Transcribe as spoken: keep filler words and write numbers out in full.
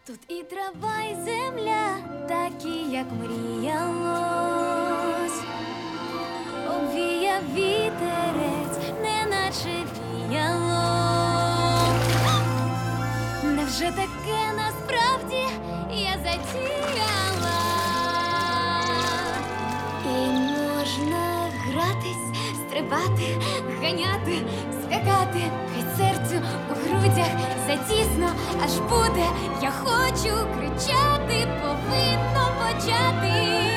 Тут і трава, і земля, такі, як мріялось. Обвіяв вітерець, неначе віяло. Невже таке насправді я затіяла? І можна гратись, стрибати, ганяти, скакати, хай серцю у грудях затісно аж буде. Я хочу кричати, повинно почати.